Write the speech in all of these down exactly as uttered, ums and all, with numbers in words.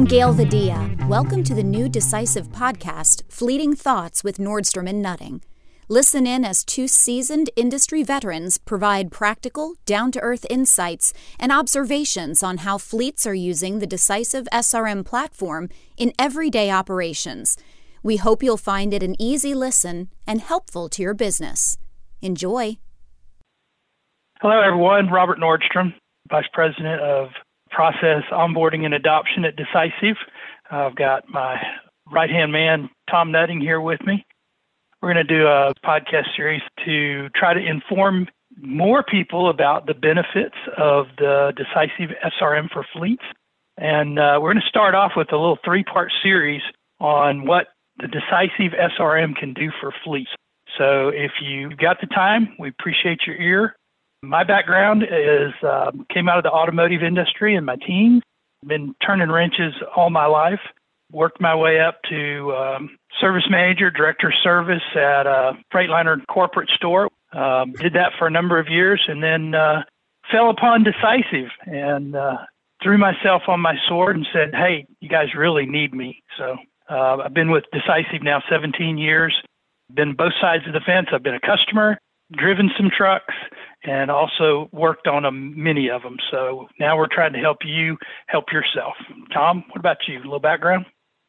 I'm Gail Vadia. Welcome to the new Decisive podcast, Fleeting Thoughts with Nordstrom and Nutting. Listen in as two seasoned industry veterans provide practical, down-to-earth insights and observations on how fleets are using the Decisive S R M platform in everyday operations. We hope you'll find it an easy listen and helpful to your business. Enjoy. Hello, everyone. Robert Nordstrom, Vice President of Process Onboarding and Adoption at Decisive. I've got my right-hand man, Tom Nutting, here with me. We're going to do a podcast series to try to inform more people about the benefits of the Decisive S R M for fleets. And uh, we're going to start off with a little three-part series on what the Decisive S R M can do for fleets. So if you've got the time, we appreciate your ear. My background is uh, came out of the automotive industry in my teens. Been turning wrenches all my life. Worked my way up to um, service manager, director of service at a Freightliner corporate store. Um, did that for a number of years, and then uh, fell upon Decisive and uh, threw myself on my sword and said, "Hey, you guys really need me." So uh, I've been with Decisive now seventeen years. Been both sides of the fence. I've been a customer, driven some trucks, and also worked on a, many of them. So now we're trying to help you help yourself. Tom, what about you? A little background?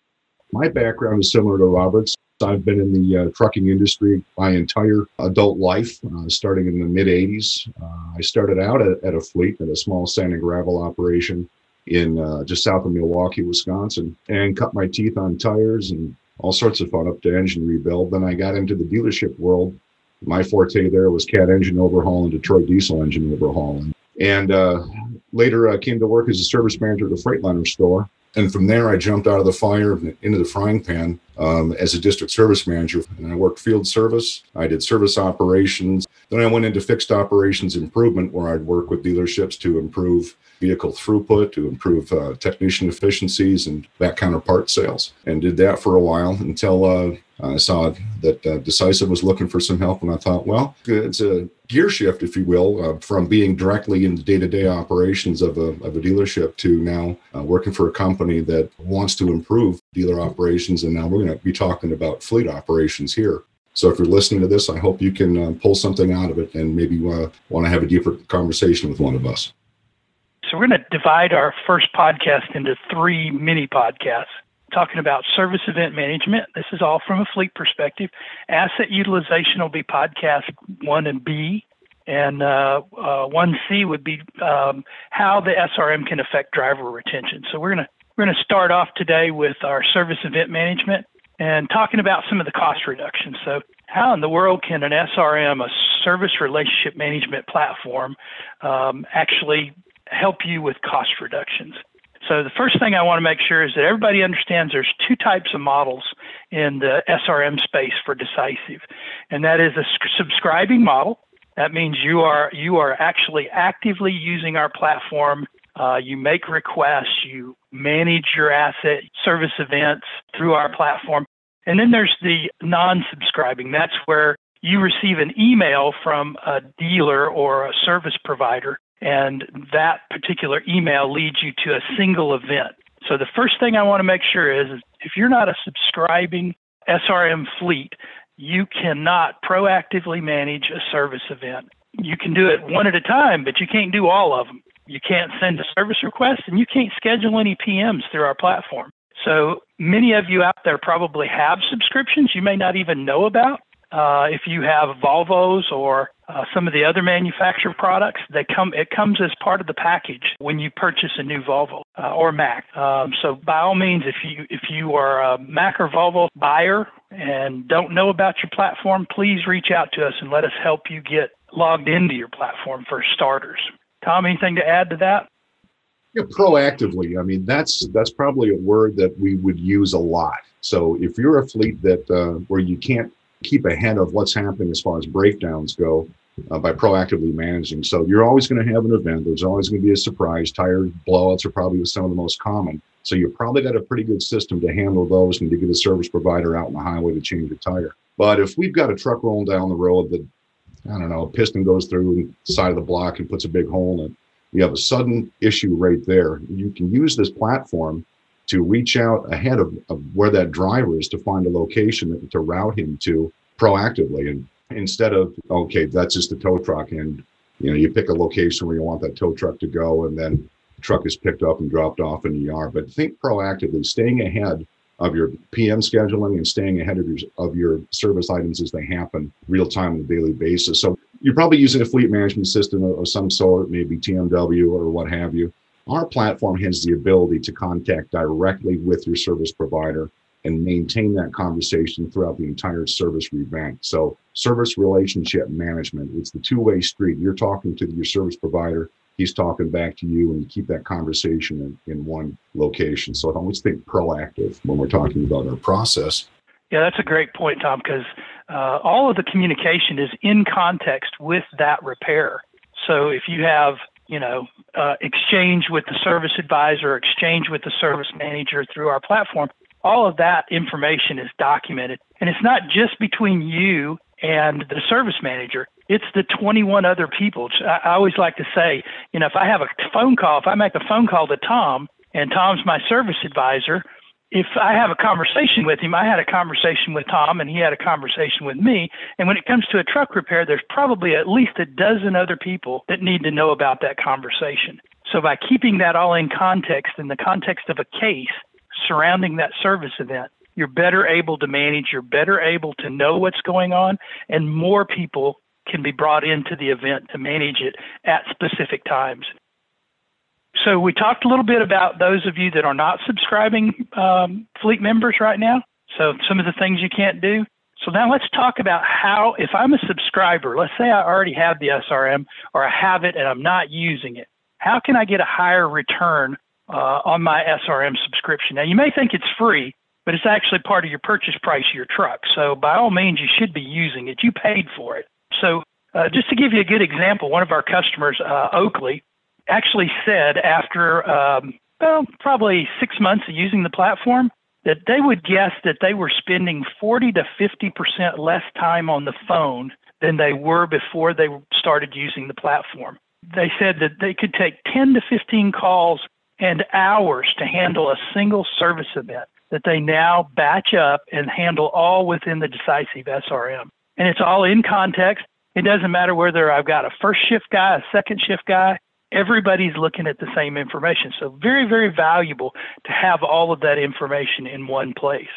My background is similar to Robert's. I've been in the uh, trucking industry my entire adult life, uh, starting in the mid-eighties. Uh, I started out at, at a fleet, at a small sand and gravel operation in uh, just south of Milwaukee, Wisconsin, and cut my teeth on tires and all sorts of fun up to engine rebuild. Then I got into the dealership world. My forte there was Cat engine overhaul and Detroit diesel engine overhaul. And uh, later I came to work as a service manager at a Freightliner store. And from there, I jumped out of the fire into the frying pan um, as a district service manager. And I worked field service. I did service operations. Then I went into fixed operations improvement, where I'd work with dealerships to improve vehicle throughput, to improve uh, technician efficiencies and that kind of part sales. And did that for a while until uh, I saw that uh, Decisive was looking for some help. And I thought, well, it's a gear shift, if you will, uh, from being directly in the day-to-day operations of a, of a dealership to now uh, working for a company that wants to improve dealer operations. And now we're going to be talking about fleet operations here. So if you're listening to this, I hope you can uh, pull something out of it and maybe uh, want to have a deeper conversation with one of us. So we're going to divide our first podcast into three mini podcasts, talking about service event management. This is all from a fleet perspective. Asset utilization will be podcast one and B, and uh, uh, one C would be um, how the S R M can affect driver retention. So we're going to we're going to start off today with our service event management and talking about some of the cost reductions. So how in the world can an S R M, a service relationship management platform, um, actually help you with cost reductions? So the first thing I want to make sure is that everybody understands there's two types of models in the S R M space for Decisive, and that is a subscribing model. That means you are you are actually actively using our platform. Uh, you make requests, you manage your asset service events through our platform. And then there's the non-subscribing. That's where you receive an email from a dealer or a service provider, and that particular email leads you to a single event. So the first thing I want to make sure is, if you're not a subscribing S R M fleet, you cannot proactively manage a service event. You can do it one at a time, but you can't do all of them. You can't send a service request, and you can't schedule any P Ms through our platform. So many of you out there probably have subscriptions you may not even know about. Uh, if you have Volvos or uh, some of the other manufacturer products, they come. It comes as part of the package when you purchase a new Volvo uh, or Mack. Um, so by all means, if you if you are a Mack or Volvo buyer and don't know about your platform, please reach out to us and let us help you get logged into your platform for starters. Tom, anything to add to that? Yeah, proactively. I mean, that's that's probably a word that we would use a lot. So if you're a fleet that uh, where you can't keep ahead of what's happening as far as breakdowns go uh, by proactively managing. So you're always going to have an event. There's always going to be a surprise. Tire blowouts are probably some of the most common. So you probably got a pretty good system to handle those and to get a service provider out on the highway to change a tire. But if we've got a truck rolling down the road that, I don't know, a piston goes through the side of the block and puts a big hole in it, you have a sudden issue right there. You can use this platform to reach out ahead of, of where that driver is to find a location that, to route him to proactively. And instead of, okay, that's just a tow truck, and you know, you pick a location where you want that tow truck to go, and then the truck is picked up and dropped off in the yard. But think proactively, staying ahead of your P M scheduling and staying ahead of your of your service items as they happen real time on a daily basis. So you're probably using a fleet management system of, of some sort, maybe T M W or what have you. Our platform has the ability to contact directly with your service provider and maintain that conversation throughout the entire service revamp. So service relationship management, it's the two-way street. You're talking to your service provider, he's talking back to you, and you keep that conversation in, in one location. So I always think proactive when we're talking about our process. Yeah, that's a great point, Tom, because uh, all of the communication is in context with that repair. So if you have, you know, uh, exchange with the service advisor, exchange with the service manager through our platform, all of that information is documented. And it's not just between you and the service manager. It's the twenty-one other people. I always like to say, you know, if I have a phone call, if I make a phone call to Tom, and Tom's my service advisor, if I have a conversation with him, I had a conversation with Tom, and he had a conversation with me. And when it comes to a truck repair, there's probably at least a dozen other people that need to know about that conversation. So by keeping that all in context, in the context of a case surrounding that service event, you're better able to manage, you're better able to know what's going on, and more people can be brought into the event to manage it at specific times. So we talked a little bit about those of you that are not subscribing um, fleet members right now. So some of the things you can't do. So now let's talk about how, if I'm a subscriber, let's say I already have the S R M or I have it and I'm not using it, how can I get a higher return uh, on my S R M subscription? Now, you may think it's free, but it's actually part of your purchase price of your truck. So by all means, you should be using it. You paid for it. So uh, just to give you a good example, one of our customers, uh, Oakley, actually said after um, well, probably six months of using the platform that they would guess that they were spending forty to fifty percent less time on the phone than they were before they started using the platform. They said that they could take ten to fifteen calls and hours to handle a single service event that they now batch up and handle all within the Decisive S R M. And it's all in context. It doesn't matter whether I've got a first shift guy, a second shift guy. Everybody's looking at the same information. So very, very valuable to have all of that information in one place.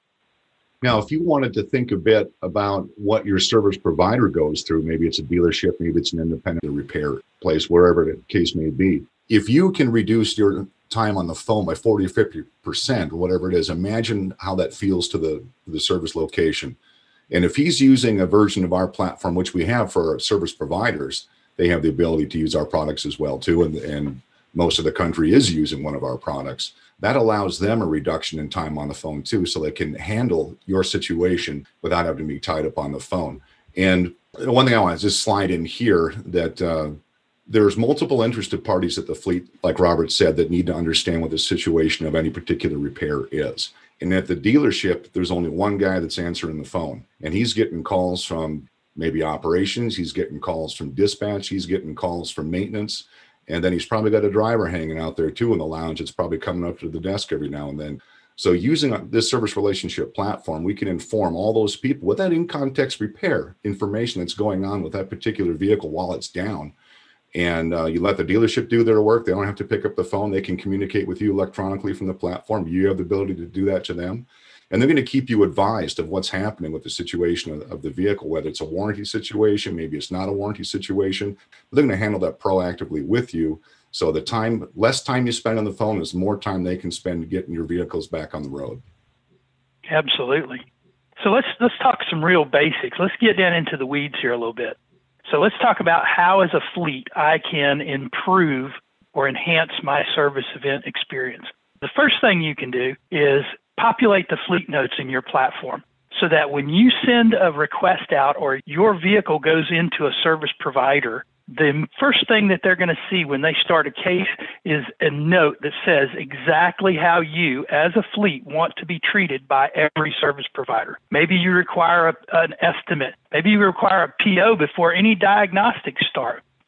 Now, if you wanted to think a bit about what your service provider goes through, maybe it's a dealership, maybe it's an independent repair place, wherever the case may be. If you can reduce your time on the phone by forty or fifty percent, or whatever it is, imagine how that feels to the, the service location. And if he's using a version of our platform, which we have for our service providers, they have the ability to use our products as well too, and, and most of the country is using one of our products. That allows them a reduction in time on the phone too, so they can handle your situation without having to be tied up on the phone. And one thing I want to just slide in here, that uh, there's multiple interested parties at the fleet, like Robert said, that need to understand what the situation of any particular repair is. And at the dealership, there's only one guy that's answering the phone, and he's getting calls from maybe operations, he's getting calls from dispatch, he's getting calls from maintenance, and then he's probably got a driver hanging out there too in the lounge. It's probably coming up to the desk every now and then. So using this service relationship platform, we can inform all those people with that in-context repair information that's going on with that particular vehicle while it's down. And uh, you let the dealership do their work. They don't have to pick up the phone. They can communicate with you electronically from the platform. You have the ability to do that to them. And they're going to keep you advised of what's happening with the situation of, of the vehicle, whether it's a warranty situation, maybe it's not a warranty situation. But they're going to handle that proactively with you. So the time, less time you spend on the phone is more time they can spend getting your vehicles back on the road. Absolutely. So let's let's talk some real basics. Let's get down into the weeds here a little bit. So let's talk about how, as a fleet, I can improve or enhance my service event experience. The first thing you can do is populate the fleet notes in your platform so that when you send a request out or your vehicle goes into a service provider, the first thing that they're going to see when they start a case is a note that says exactly how you, as a fleet, want to be treated by every service provider. Maybe you require a, an estimate. Maybe you require a P O before any diagnostics start.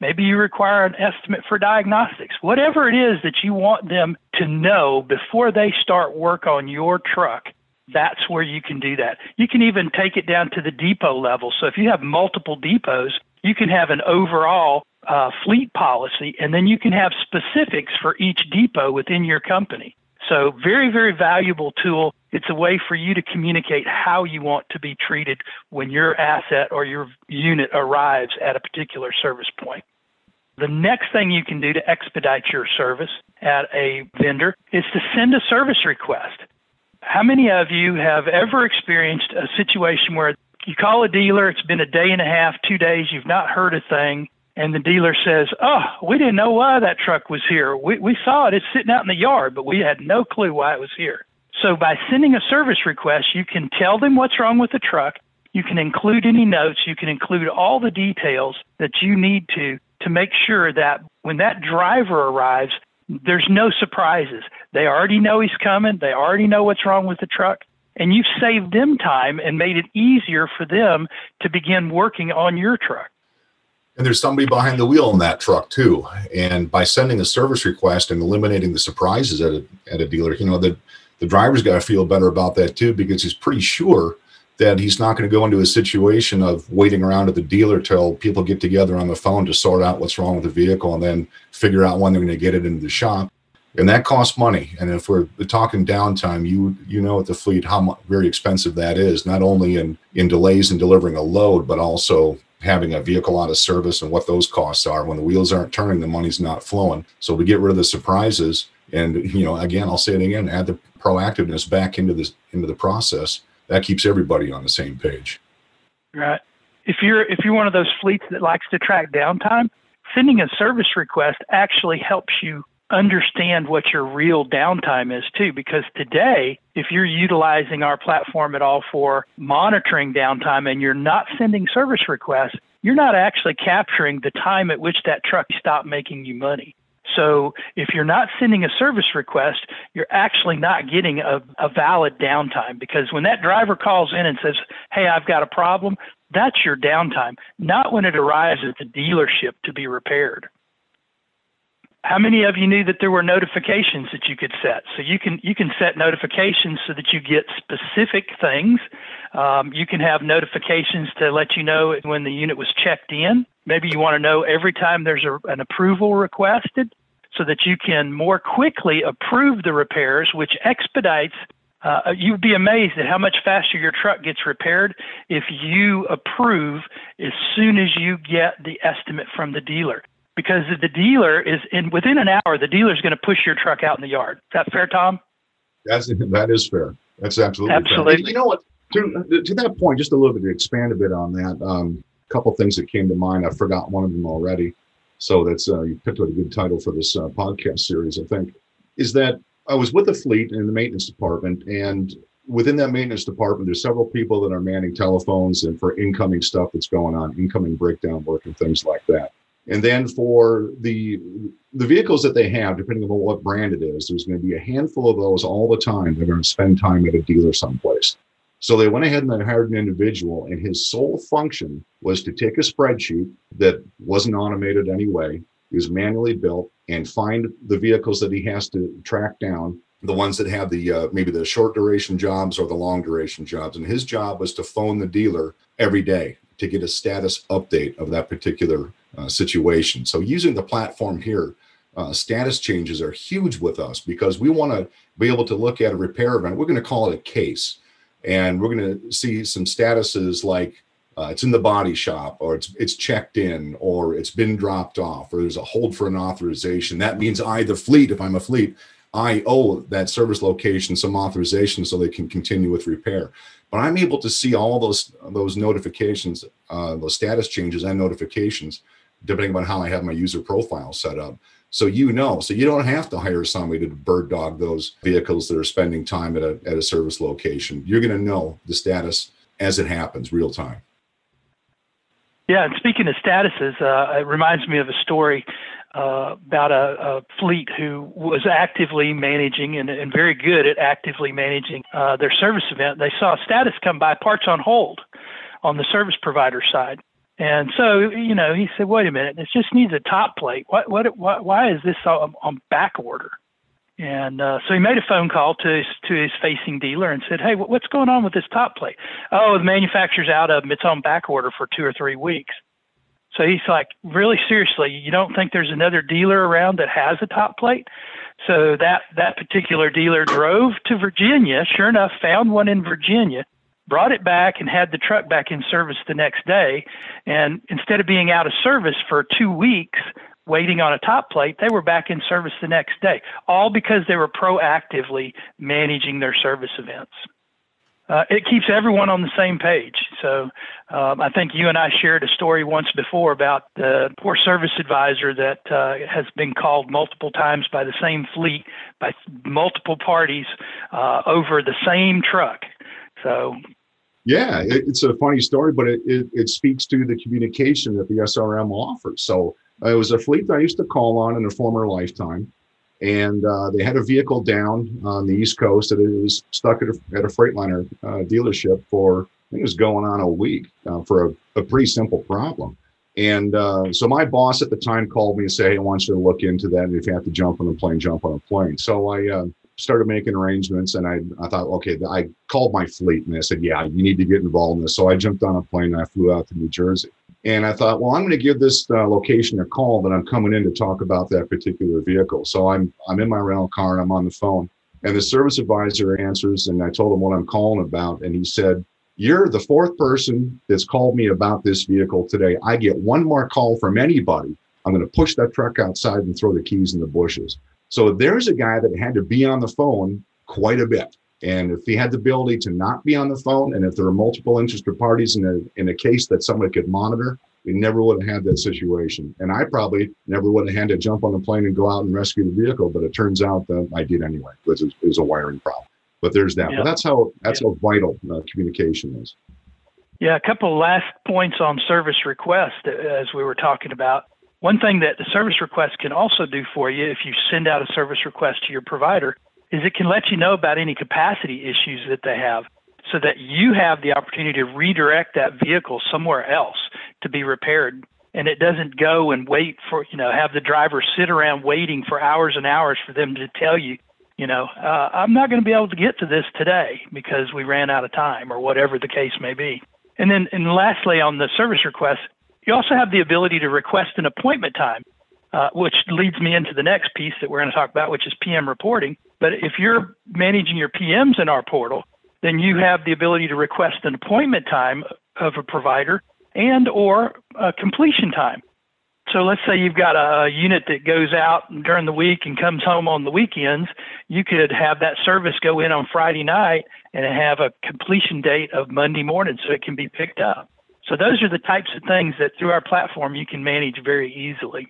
Maybe you require an estimate for diagnostics. Whatever it is that you want them to know before they start work on your truck, that's where you can do that. You can even take it down to the depot level. So if you have multiple depots, you can have an overall uh, fleet policy, and then you can have specifics for each depot within your company. So very, very valuable tool. It's a way for you to communicate how you want to be treated when your asset or your unit arrives at a particular service point. The next thing you can do to expedite your service at a vendor is to send a service request. How many of you have ever experienced a situation where you call a dealer, it's been a day and a half, two days, you've not heard a thing, and the dealer says, oh, we didn't know why that truck was here. We, we saw it, it's sitting out in the yard, but we had no clue why it was here. So by sending a service request, you can tell them what's wrong with the truck, you can include any notes, you can include all the details that you need to to make sure that when that driver arrives, there's no surprises. They already know he's coming, they already know what's wrong with the truck, and you've saved them time and made it easier for them to begin working on your truck. And there's somebody behind the wheel in that truck too. And by sending a service request and eliminating the surprises at a, at a dealer, you know, the, the driver's got to feel better about that too, because he's pretty sure that he's not going to go into a situation of waiting around at the dealer till people get together on the phone to sort out what's wrong with the vehicle and then figure out when they're going to get it into the shop. And that costs money. And if we're talking downtime, you you know at the fleet how much, very expensive that is, not only in, in delays in delivering a load, but also having a vehicle out of service and what those costs are. When the wheels aren't turning, the money's not flowing. So we get rid of the surprises. And, you know, again, I'll say it again, add the proactiveness back into this into the process. That keeps everybody on the same page. Right. If you're if you're one of those fleets that likes to track downtime, sending a service request actually helps you understand what your real downtime is too. Because today, if you're utilizing our platform at all for monitoring downtime and you're not sending service requests, you're not actually capturing the time at which that truck stopped making you money. So if you're not sending a service request, you're actually not getting a, a valid downtime, because when that driver calls in and says, hey, I've got a problem, that's your downtime, not when it arrives at the dealership to be repaired. How many of you knew that there were notifications that you could set? So you can you can set notifications so that you get specific things. Um, you can have notifications to let you know when the unit was checked in. Maybe you want to know every time there's a, an approval requested so that you can more quickly approve the repairs, which expedites. Uh, you'd be amazed at how much faster your truck gets repaired if you approve as soon as you get the estimate from the dealer. Because the dealer is in within an hour, the dealer is going to push your truck out in the yard. Is that fair, Tom? That's, that is fair. That's absolutely Absolutely. fair. You know what? To, to that point, just a little bit to expand a bit on that, um, a couple things that came to mind. I forgot one of them already. So that's uh, you picked out a good title for this uh, podcast series, I think, is that I was with a fleet in the maintenance department, and within that maintenance department, there's several people that are manning telephones and for incoming stuff that's going on, incoming breakdown work and things like that. And then for the the vehicles that they have, depending on what brand it is, there's going to be a handful of those all the time that are going to spend time at a dealer someplace. So they went ahead and they hired an individual, and his sole function was to take a spreadsheet that wasn't automated anyway, it was manually built, and find the vehicles that he has to track down, the ones that have the uh, maybe the short duration jobs or the long duration jobs. And his job was to phone the dealer every day to get a status update of that particular uh, situation. So using the platform here, uh, status changes are huge with us, because we want to be able to look at a repair event. We're going to call it a case, and we're going to see some statuses like uh, it's in the body shop, or it's it's checked in, or it's been dropped off, or there's a hold for an authorization. That means I, the fleet, if I'm a fleet, I owe that service location some authorization so they can continue with repair. But I'm able to see all those those notifications, uh, those status changes and notifications, depending on how I have my user profile set up. So you know, so you don't have to hire somebody to bird dog those vehicles that are spending time at a at a service location. You're going to know the status as it happens, real time. Yeah, and speaking of statuses, uh, it reminds me of a story uh, about a, a fleet who was actively managing and, and very good at actively managing uh, their service event. They saw a status come by, parts on hold, on the service provider side. And so, you know, he said, wait a minute, this just needs a top plate. What, what, what why is this on, on back order? And uh, so he made a phone call to his, to his facing dealer and said, hey, what's going on with this top plate? Oh, the manufacturer's out of them. It's on back order for two or three weeks. So he's like, really seriously, you don't think there's another dealer around that has a top plate? So that, that particular dealer drove to Virginia, sure enough, found one in Virginia, brought it back and had the truck back in service the next day. And instead of being out of service for two weeks, waiting on a top plate, they were back in service the next day, all because they were proactively managing their service events. Uh, it keeps everyone on the same page. So um, I think you and I shared a story once before about the poor service advisor that uh, has been called multiple times by the same fleet, by multiple parties uh, over the same truck. So yeah, it, it's a funny story, but it, it, it speaks to the communication that the S R M offers. So uh, it was a fleet that I used to call on in a former lifetime, and uh, they had a vehicle down on the East Coast that it was stuck at a, at a Freightliner uh, dealership for, I think it was going on a week uh, for a, a pretty simple problem. And uh, so my boss at the time called me and said, hey, I want you to look into that. And if you have to jump on a plane, jump on a plane. So I uh, started making arrangements, and I, I thought, okay, I called my fleet and they said, yeah, you need to get involved in this. So I jumped on a plane and I flew out to New Jersey. And I thought, well, I'm going to give this uh, location a call, but I'm coming in to talk about that particular vehicle. So I'm I'm in my rental car and I'm on the phone, and the service advisor answers, and I told him what I'm calling about. And he said, you're the fourth person that's called me about this vehicle today. I get one more call from anybody, I'm going to push that truck outside and throw the keys in the bushes. So there's a guy that had to be on the phone quite a bit. And if he had the ability to not be on the phone, and if there were multiple interested parties in a in a case that somebody could monitor, we never would have had that situation. And I probably never would have had to jump on the plane and go out and rescue the vehicle, but it turns out that I did anyway, because it was a wiring problem. But there's that. Yeah. But that's how that's yeah. how vital uh, communication is. Yeah, a couple of last points on service request, as we were talking about. One thing that the service request can also do for you if you send out a service request to your provider is it can let you know about any capacity issues that they have, so that you have the opportunity to redirect that vehicle somewhere else to be repaired. And it doesn't go and wait for, you know, have the driver sit around waiting for hours and hours for them to tell you, you know, uh, I'm not going to be able to get to this today because we ran out of time, or whatever the case may be. And then, and lastly, on the service request, you also have the ability to request an appointment time, uh, which leads me into the next piece that we're going to talk about, which is P M reporting. But if you're managing your P Ms in our portal, then you have the ability to request an appointment time of a provider and or a completion time. So let's say you've got a unit that goes out during the week and comes home on the weekends. You could have that service go in on Friday night and have a completion date of Monday morning so it can be picked up. So those are the types of things that through our platform you can manage very easily.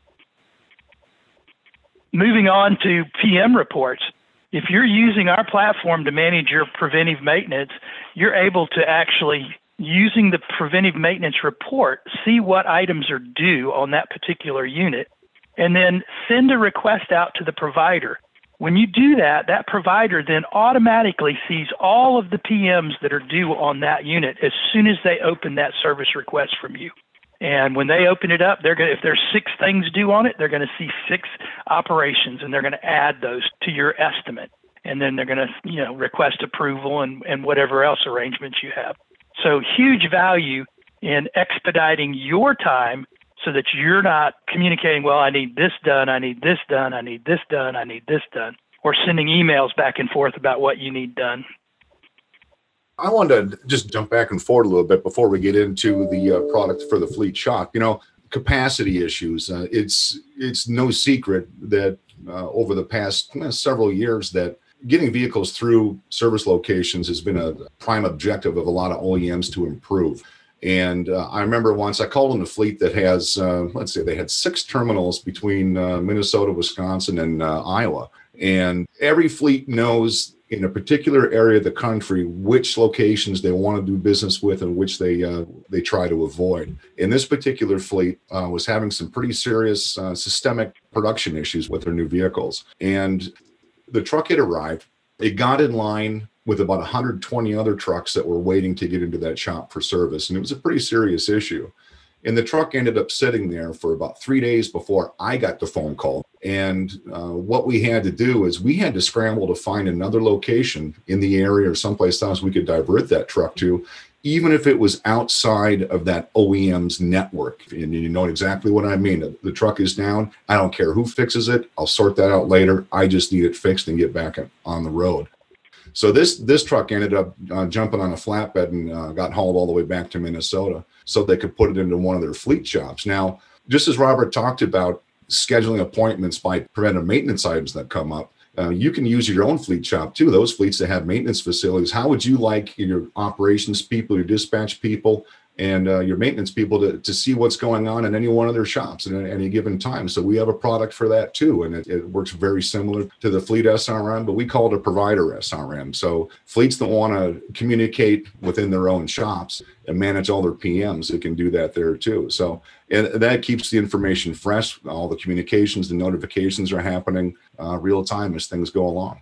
Moving on to P M reports. If you're using our platform to manage your preventive maintenance, you're able to actually, using the preventive maintenance report, see what items are due on that particular unit, and then send a request out to the provider. When you do that, that provider then automatically sees all of the P Ms that are due on that unit as soon as they open that service request from you. And when they open it up, they're going to, if there's six things due on it, they're going to see six operations, and they're going to add those to your estimate. And then they're going to, you know, request approval and, and whatever else arrangements you have. So huge value in expediting your time so that you're not communicating, well, I need this done, I need this done, I need this done, I need this done, or sending emails back and forth about what you need done. I wanted to just jump back and forth a little bit before we get into the uh, product for the fleet shock. You know, capacity issues. Uh, it's it's no secret that uh, over the past uh, several years that getting vehicles through service locations has been a prime objective of a lot of O E Ms to improve. And uh, I remember once I called in a fleet that has, uh, let's say they had six terminals between uh, Minnesota, Wisconsin, and uh, Iowa. And every fleet knows in a particular area of the country which locations they want to do business with and which they uh, they try to avoid. And this particular fleet uh, was having some pretty serious uh, systemic production issues with their new vehicles. And the truck had arrived. It got in line with about one hundred twenty other trucks that were waiting to get into that shop for service. And it was a pretty serious issue. And the truck ended up sitting there for about three days before I got the phone call. And uh, what we had to do is we had to scramble to find another location in the area or someplace else we could divert that truck to, even if it was outside of that O E M's network. And you know exactly what I mean. The truck is down. I don't care who fixes it. I'll sort that out later. I just need it fixed and get back on the road. So this this truck ended up uh, jumping on a flatbed and uh, got hauled all the way back to Minnesota so they could put it into one of their fleet shops. Now, just as Robert talked about scheduling appointments by preventive maintenance items that come up, uh, you can use your own fleet shop too, those fleets that have maintenance facilities. How would you like your operations people, your dispatch people, and uh, your maintenance people to, to see what's going on in any one of their shops at any given time? So we have a product for that too, and it, it works very similar to the fleet S R M, but we call it a provider S R M. So fleets that want to communicate within their own shops and manage all their P Ms, it can do that there too. So and that keeps the information fresh. All the communications, the notifications are happening uh, real time as things go along.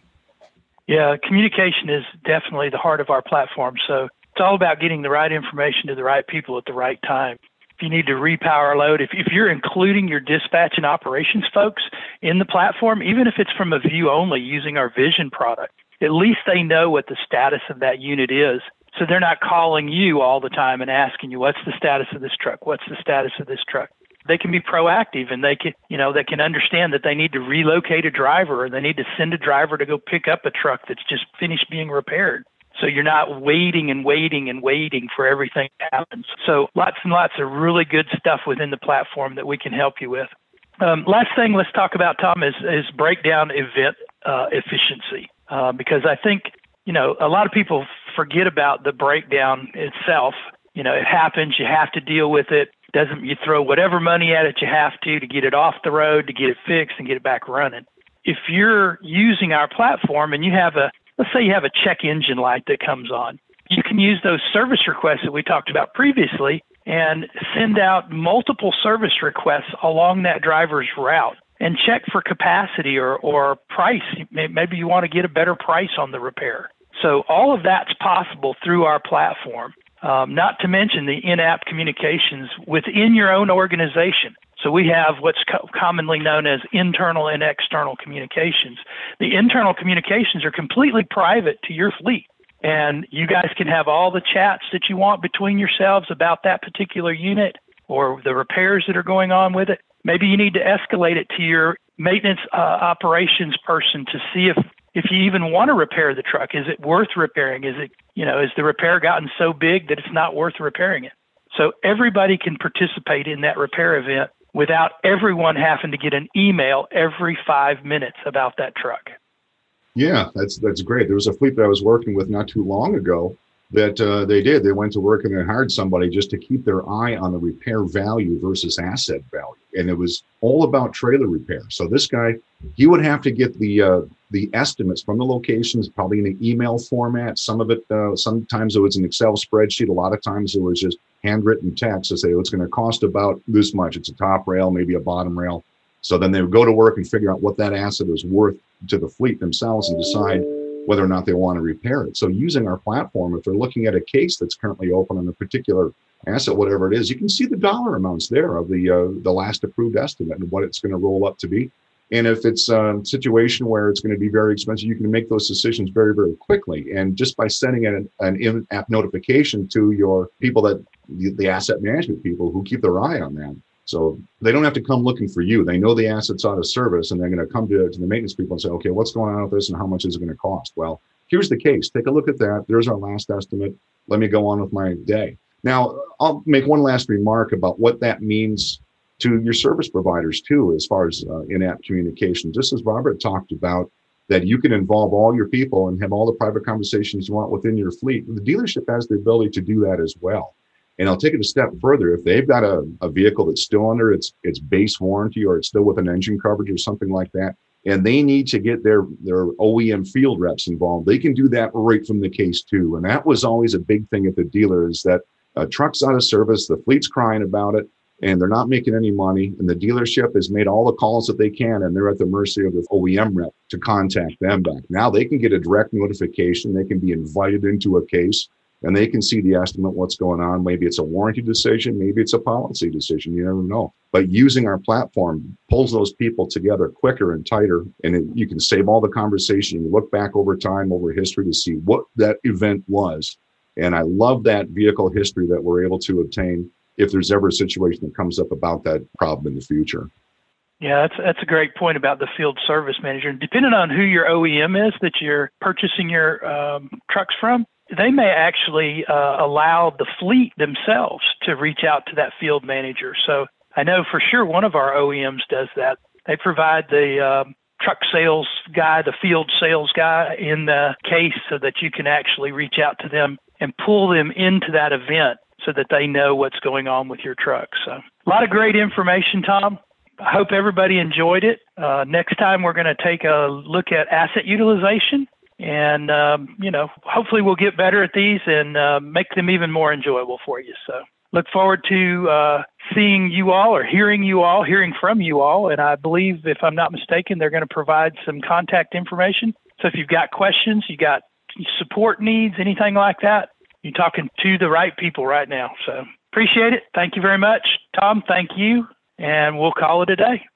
Yeah, communication is definitely the heart of our platform. So it's all about getting the right information to the right people at the right time. If you need to repower a load, if, if you're including your dispatch and operations folks in the platform, even if it's from a view only using our Vision product, at least they know what the status of that unit is. So they're not calling you all the time and asking you, what's the status of this truck? What's the status of this truck? They can be proactive, and they can, you know, they can understand that they need to relocate a driver, or they need to send a driver to go pick up a truck that's just finished being repaired. So you're not waiting and waiting and waiting for everything to happen. So lots and lots of really good stuff within the platform that we can help you with. Um, last thing let's talk about, Tom, is, is breakdown event uh, efficiency. Uh, because I think, you know, a lot of people forget about the breakdown itself. You know, it happens, you have to deal with it. Doesn't you throw whatever money at it you have to to get it off the road, to get it fixed and get it back running. If you're using our platform and you have a, let's say you have a check engine light that comes on, you can use those service requests that we talked about previously and send out multiple service requests along that driver's route and check for capacity or, or price. Maybe you want to get a better price on the repair. So all of that's possible through our platform. Um, not to mention the in-app communications within your own organization. So we have what's co- commonly known as internal and external communications. The internal communications are completely private to your fleet, and you guys can have all the chats that you want between yourselves about that particular unit or the repairs that are going on with it. Maybe you need to escalate it to your maintenance uh, operations person to see if If you even want to repair the truck. Is it worth repairing? Is it, you know, is the repair gotten so big that it's not worth repairing it? So everybody can participate in that repair event without everyone having to get an email every five minutes about that truck. Yeah, that's that's great. There was a fleet that I was working with not too long ago that uh, they did. They went to work and they hired somebody just to keep their eye on the repair value versus asset value. And it was all about trailer repair. So this guy, he would have to get the uh, the estimates from the locations, probably in an email format. Some of it, uh, sometimes it was an Excel spreadsheet. A lot of times it was just handwritten text to say, oh, it's going to cost about this much. It's a top rail, maybe a bottom rail. So then they would go to work and figure out what that asset is worth to the fleet themselves and decide whether or not they want to repair it. So using our platform, if they're looking at a case that's currently open on a particular asset, whatever it is, you can see the dollar amounts there of the uh, the last approved estimate and what it's going to roll up to be. And if it's a situation where it's going to be very expensive, you can make those decisions very, very quickly. And just by sending an, an in-app notification to your people, that the, the asset management people who keep their eye on that. So they don't have to come looking for you. They know the asset's out of service, and they're going to come to, to the maintenance people and say, okay, what's going on with this and how much is it going to cost? Well, here's the case. Take a look at that. There's our last estimate. Let me go on with my day. Now, I'll make one last remark about what that means to your service providers too, as far as uh, in-app communication. Just as Robert talked about, that you can involve all your people and have all the private conversations you want within your fleet. The dealership has the ability to do that as well. And I'll take it a step further. If they've got a, a vehicle that's still under its its base warranty, or it's still with an engine coverage or something like that, and they need to get their, their O E M field reps involved, they can do that right from the case too. And that was always a big thing at the dealer, is that a truck's out of service, the fleet's crying about it, and they're not making any money, and the dealership has made all the calls that they can, and they're at the mercy of the O E M rep to contact them back. Now they can get a direct notification. They can be invited into a case, and they can see the estimate, what's going on. Maybe it's a warranty decision, maybe it's a policy decision, you never know. But using our platform pulls those people together quicker and tighter, and it, you can save all the conversation. You look back over time, over history to see what that event was. And I love that vehicle history that we're able to obtain if there's ever a situation that comes up about that problem in the future. Yeah, that's that's a great point about the field service manager. Depending on who your O E M is that you're purchasing your um, trucks from, they may actually uh, allow the fleet themselves to reach out to that field manager. So I know for sure one of our O E Ms does that. They provide the um, truck sales guy, the field sales guy in the case so that you can actually reach out to them and pull them into that event so that they know what's going on with your truck. So a lot of great information, Tom. I hope everybody enjoyed it. Uh, next time we're going to take a look at asset utilization, and, um, you know, hopefully we'll get better at these and uh, make them even more enjoyable for you. So look forward to uh, seeing you all or hearing you all, hearing from you all. And I believe, if I'm not mistaken, they're going to provide some contact information. So if you've got questions, you got support needs, anything like that, you're talking to the right people right now. So appreciate it. Thank you very much. Tom, thank you. And we'll call it a day.